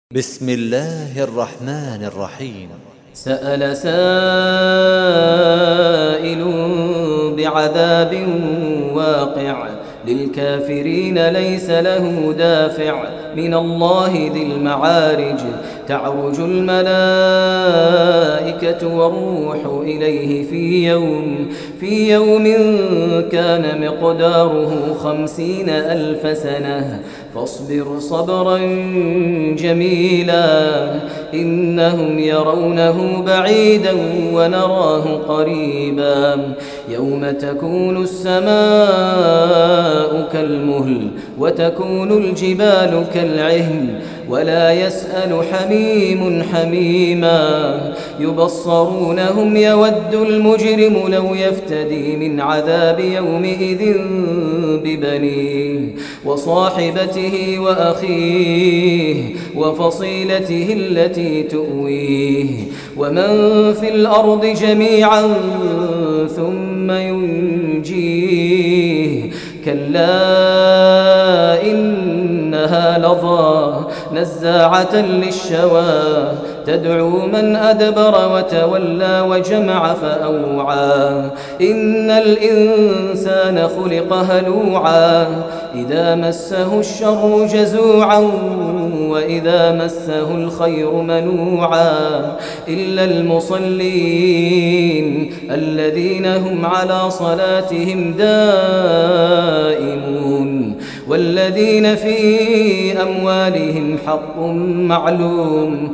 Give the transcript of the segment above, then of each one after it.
بسم الله الرحمن الرحيم. سأل سائل بعذاب واقع للكافرين ليس له دافع من الله ذي المعارج تعرج الملائكة والروح إليه في يوم كان مقداره 50,000 سنة فاصبر صبرا جميلا إنهم يرونه بعيدا ونراه قريبا يوم تكون السماء كالمهل وتكون الجبال كالعهن ولا يسأل حميم حميما يبصرونهم يود المجرم لو يفتدي من عذاب يومئذ ببنيه وصاحبته وأخيه وفصيلته التي تؤويه ومن في الأرض جميعا ثم ينجيه كلا إنها لظى نزاعة للشوى تدعو من أدبر وتولى وجمع فأوعى إن الإنسان خلق هلوعا إذا مسه الشر جزوعا وإذا مسه الخير منوعا إلا المصلين الذين هم على صلاتهم دائمون والذين في أموالهم حق معلوم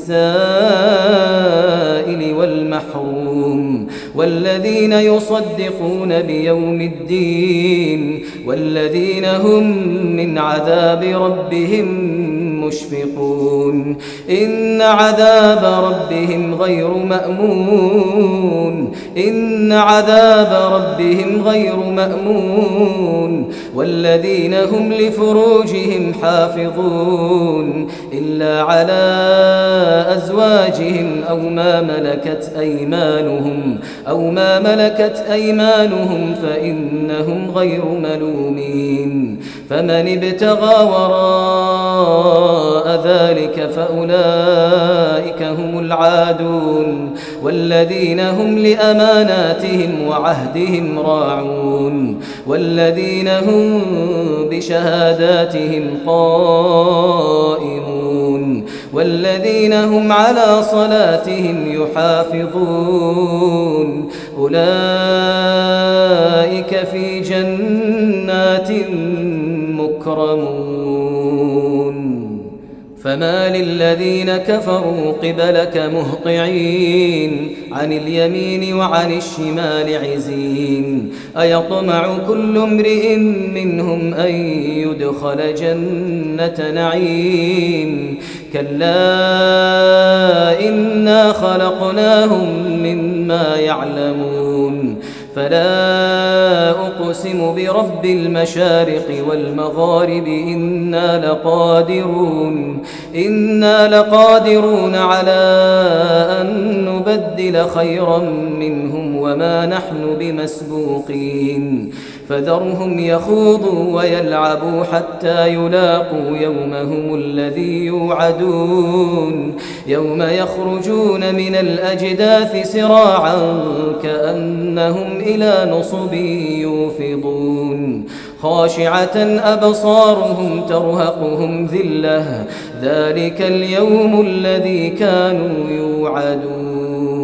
للسائل والمحروم والذين يصدقون بيوم الدين والذين هم من عذاب ربهم مشفقون إن عذاب ربهم غير مأمون إن عذاب ربهم غير مأمون والذين هم لفروجهم حافظون إلا على أزواجهم أو ما ملكت أيمانهم فإنهم غير ملومين فمن ابتغى وراء ذلك فأولئك هم العادون والذين هم لأماناتهم وعهدهم راعون والذين هم بشهاداتهم قائمون والذين هم على صلاتهم يحافظون أولئك في جنات مكرمون فما للذين كفروا قبلك مهطعين عن اليمين وعن الشمال عزين أيطمع كل امرئ منهم أن يدخل جنة نعيم كلا إنا خلقناهم مما يعلمون فلا أقسم برب المشارق والمغارب إنا لقادرون على أن نبدل خيرا منهم وما نحن بمسبوقين فذرهم يخوضوا ويلعبوا حتى يلاقوا يومهم الذي يوعدون يوم يخرجون من الأجداث سراعا كأنهم إلى نصب يوفضون خاشعة أبصارهم ترهقهم ذلة ذلك اليوم الذي كانوا يوعدون.